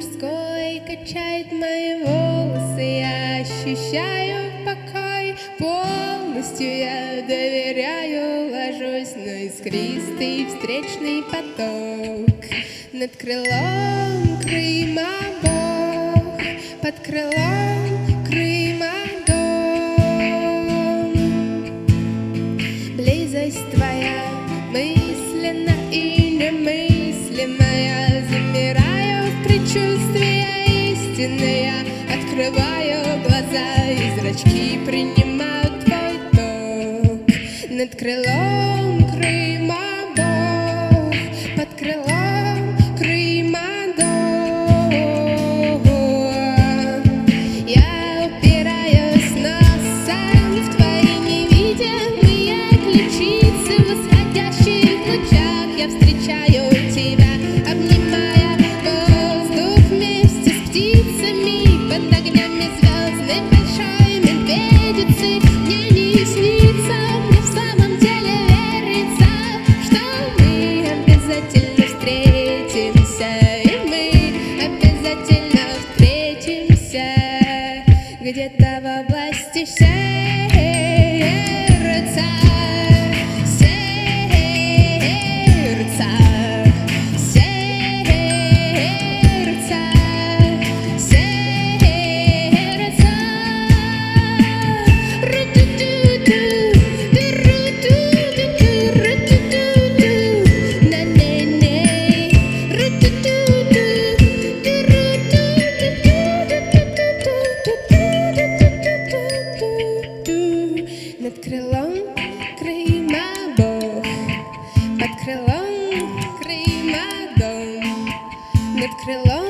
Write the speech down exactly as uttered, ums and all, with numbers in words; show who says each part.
Speaker 1: морской качает мои волосы, я ощущаю покой. Полностью я доверяю, ложусь на искристый встречный поток. Над крылом Крыма Бог, под крылом Крыма дом. Близость твоя мысленно и немыслимая, замираю в предчувствии истины. Я открываю глаза, и зрачки принимают твой ток. Над крылом Крыма Бог, под крылом Крыма дом. Я упираюсь носом в твои невидимые ключицы. В восходящих лучах я встречаю тебя, обнимая воздух вместе с птицами. Под огнями звездной большой медведицы. Мне не снится, мне в самом деле верится, что мы обязательно встретимся, и мы обязательно встретимся где-то в области сердца, сердца, сердца, сердца. Ру-ту-ту-ту, ру-ту-ту-ту, ру-ту-ту-ту, на-не-не. Ру-ту-ту-ту, ру-ту-ту-ту. Над крылом Крыма Бог, под крылом Крыма дом. Над крылом